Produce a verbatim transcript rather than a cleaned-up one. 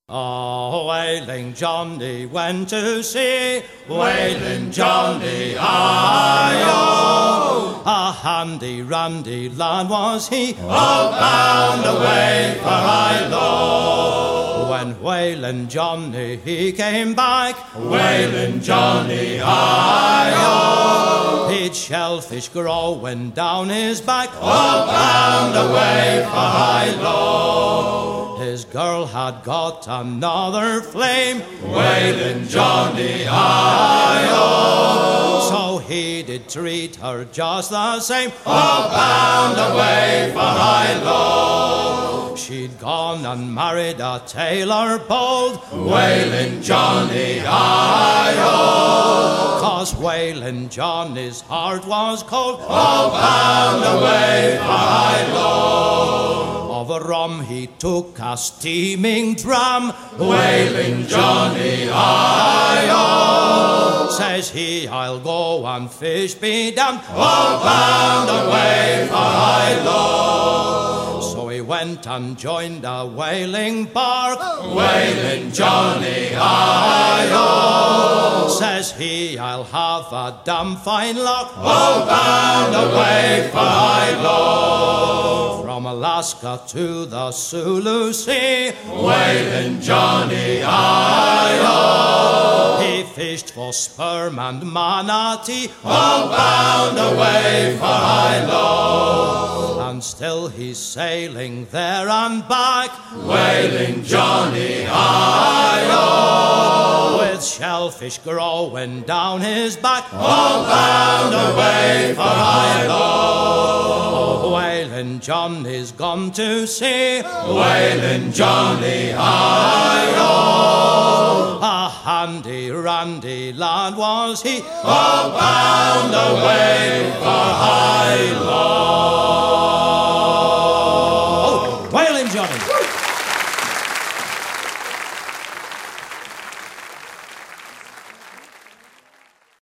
Oh, Whaling Johnny went to sea, Whaling Johnny, aye-oh. A handy randy lad was he, all bound away for Hilo. When Whaling Johnny he came back, Whaling Johnny, aye-oh. He'd shellfish growing down his back, all bound away for Hilo. His girl had got another flame, Whaling Johnny, aye-oh. So he did treat her just the same, all bound away for Hilo. She'd gone and married a tailor bold, Whaling Johnny, aye-oh. Cause Whaling Johnny's heart was cold, all bound away for Hilo. Of a rum he took a steaming dram, Whaling Johnny, aye-oh. Says he, I'll go and fish be damned, all bound away for Hilo. So he went and joined a whaling bark, Whaling Johnny, aye-oh. Says he, I'll have a damn fine lark, all bound away for Hilo. From Alaska to the Sulu Sea, Whaling Johnny, aye-oh. He fished for sperm and manatee, all bound away for Hilo. And still he's sailing there and back, Whaling Johnny, aye-oh. With shellfish growing down his back, all bound away for Hilo. Whaling Johnny's gone to sea, Whaling Johnny, aye-oh. A handy randy lad was he, all bound away for Hilo.